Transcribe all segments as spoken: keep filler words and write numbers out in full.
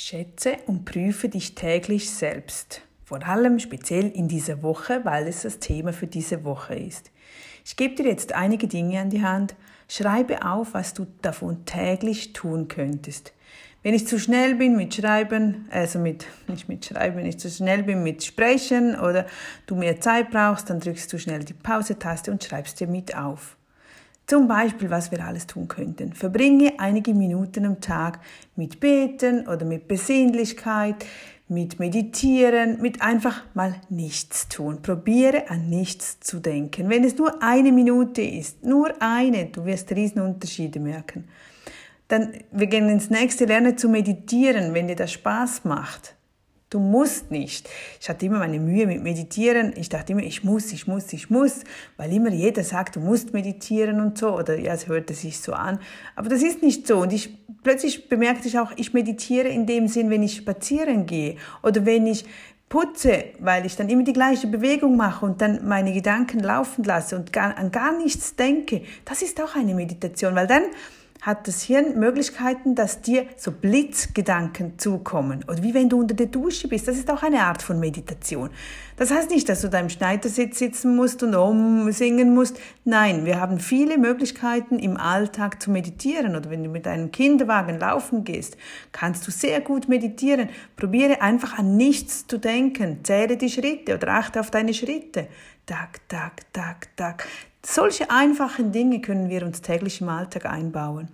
Schätze und prüfe dich täglich selbst. Vor allem speziell in dieser Woche, weil es das Thema für diese Woche ist. Ich gebe dir jetzt einige Dinge an die Hand. Schreibe auf, was du davon täglich tun könntest. Wenn ich zu schnell bin mit Schreiben, also mit, nicht mit Schreiben, wenn ich zu schnell bin mit Sprechen oder du mehr Zeit brauchst, dann drückst du schnell die Pause-Taste und schreibst dir mit auf. Zum Beispiel, was wir alles tun könnten. Verbringe einige Minuten am Tag mit Beten oder mit Besinnlichkeit, mit Meditieren, mit einfach mal nichts tun. Probiere an nichts zu denken. Wenn es nur eine Minute ist, nur eine, du wirst riesen Unterschiede merken. Dann, wir gehen ins nächste Lernen zu meditieren, wenn dir das Spaß macht. Du musst nicht. Ich hatte immer meine Mühe mit Meditieren. Ich dachte immer, ich muss, ich muss, ich muss, weil immer jeder sagt, du musst meditieren und so. Oder ja, es hörte sich so an. Aber das ist nicht so. Und ich plötzlich bemerkte ich auch, ich meditiere in dem Sinn, wenn ich spazieren gehe oder wenn ich putze, weil ich dann immer die gleiche Bewegung mache und dann meine Gedanken laufen lasse und gar, an gar nichts denke. Das ist auch eine Meditation, weil dann hat das Hirn Möglichkeiten, dass dir so Blitzgedanken zukommen. Oder wie wenn du unter der Dusche bist. Das ist auch eine Art von Meditation. Das heißt nicht, dass du da im Schneidersitz sitzen musst und umsingen musst. Nein, wir haben viele Möglichkeiten im Alltag zu meditieren. Oder wenn du mit einem Kinderwagen laufen gehst, kannst du sehr gut meditieren. Probiere einfach an nichts zu denken. Zähle die Schritte oder achte auf deine Schritte. Tak, tak, tak, tak. Solche einfachen Dinge können wir uns täglich im Alltag einbauen.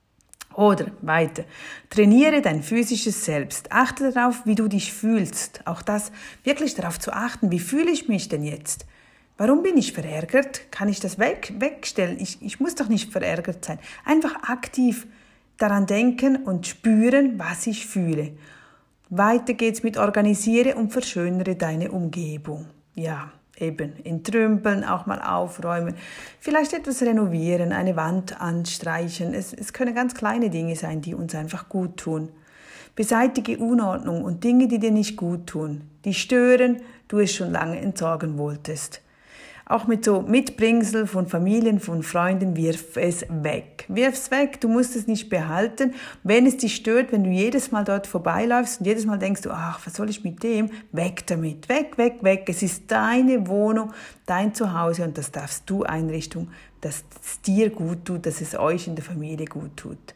Oder weiter. Trainiere dein physisches Selbst. Achte darauf, wie du dich fühlst. Auch das, wirklich darauf zu achten. Wie fühle ich mich denn jetzt? Warum bin ich verärgert? Kann ich das weg, wegstellen? Ich, ich muss doch nicht verärgert sein. Einfach aktiv daran denken und spüren, was ich fühle. Weiter geht's mit organisiere und verschönere deine Umgebung. Ja. Eben, entrümpeln, auch mal aufräumen, vielleicht etwas renovieren, eine Wand anstreichen. Es, es können ganz kleine Dinge sein, die uns einfach gut tun. Beseitige Unordnung und Dinge, die dir nicht gut tun, die stören, du es schon lange entsorgen wolltest. Auch mit so Mitbringsel von Familien, von Freunden, wirf es weg. Wirf es weg, du musst es nicht behalten. Wenn es dich stört, wenn du jedes Mal dort vorbeiläufst und jedes Mal denkst du, ach, was soll ich mit dem? Weg damit, weg, weg, weg. Es ist deine Wohnung, dein Zuhause und das darfst du einrichten, dass es dir gut tut, dass es euch in der Familie gut tut.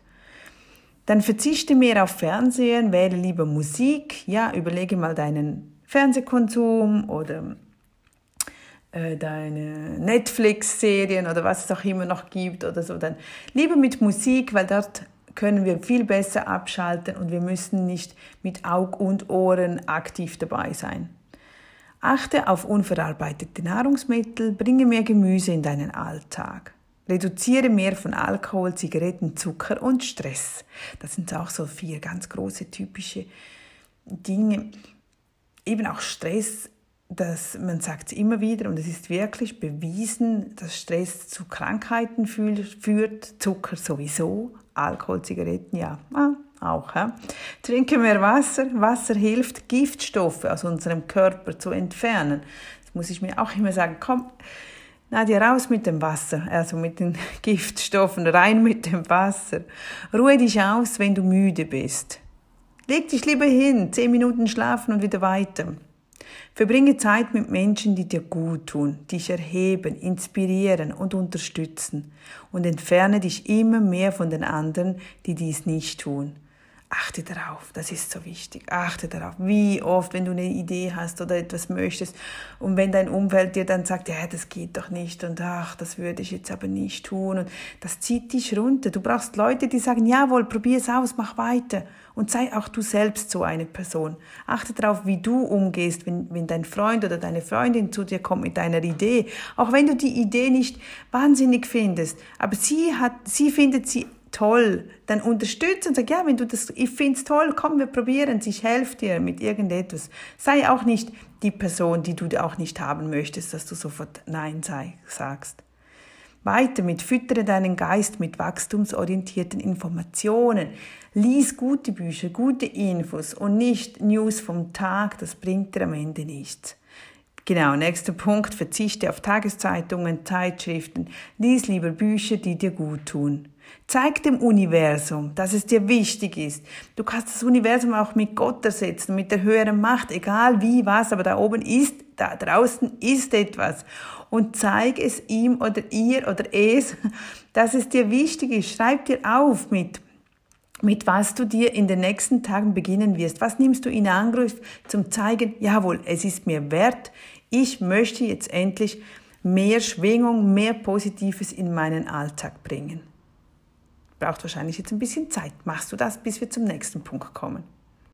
Dann verzichte mehr auf Fernsehen, wähle lieber Musik. Ja, überlege mal deinen Fernsehkonsum oder deine Netflix-Serien oder was es auch immer noch gibt oder so, dann lieber mit Musik, weil dort können wir viel besser abschalten und wir müssen nicht mit Aug und Ohren aktiv dabei sein. Achte auf unverarbeitete Nahrungsmittel, bringe mehr Gemüse in deinen Alltag. Reduziere mehr von Alkohol, Zigaretten, Zucker und Stress. Das sind auch so vier ganz große typische Dinge. Eben auch Stress. Dass man sagt es immer wieder und es ist wirklich bewiesen, dass Stress zu Krankheiten führt, Zucker sowieso, Alkohol, Zigaretten, ja, ah, auch. He? Trinke mehr Wasser, Wasser hilft, Giftstoffe aus unserem Körper zu entfernen. Das muss ich mir auch immer sagen, komm, Nadja, raus mit dem Wasser, also mit den Giftstoffen, rein mit dem Wasser. Ruhe dich aus, wenn du müde bist. Leg dich lieber hin, zehn Minuten schlafen und wieder weiter. Verbringe Zeit mit Menschen, die dir gut tun, dich erheben, inspirieren und unterstützen und entferne dich immer mehr von den anderen, die dies nicht tun. Achte darauf, das ist so wichtig. Achte darauf, wie oft, wenn du eine Idee hast oder etwas möchtest und wenn dein Umfeld dir dann sagt, ja, das geht doch nicht und ach, das würde ich jetzt aber nicht tun und das zieht dich runter. Du brauchst Leute, die sagen, jawohl, probier es aus, mach weiter und sei auch du selbst so eine Person. Achte darauf, wie du umgehst, wenn, wenn dein Freund oder deine Freundin zu dir kommt mit deiner Idee, auch wenn du die Idee nicht wahnsinnig findest, aber sie hat, sie findet sie toll, dann unterstütze und sag, ja, wenn du das, ich find's toll, komm, wir probieren es, ich helfe dir mit irgendetwas. Sei auch nicht die Person, die du auch nicht haben möchtest, dass du sofort Nein sei, sagst. Weiter mit füttere deinen Geist mit wachstumsorientierten Informationen. Lies gute Bücher, gute Infos und nicht News vom Tag, das bringt dir am Ende nichts. Genau, nächster Punkt, verzichte auf Tageszeitungen, Zeitschriften, lies lieber Bücher, die dir gut tun. Zeig dem Universum, dass es dir wichtig ist. Du kannst das Universum auch mit Gott ersetzen, mit der höheren Macht, egal wie, was, aber da oben ist, da draußen ist etwas. Und zeig es ihm oder ihr oder es, dass es dir wichtig ist. Schreib dir auf mit, mit was du dir in den nächsten Tagen beginnen wirst. Was nimmst du in Angriff zum Zeigen, jawohl, es ist mir wert, ich möchte jetzt endlich mehr Schwingung, mehr Positives in meinen Alltag bringen. Braucht wahrscheinlich jetzt ein bisschen Zeit. Machst du das, bis wir zum nächsten Punkt kommen?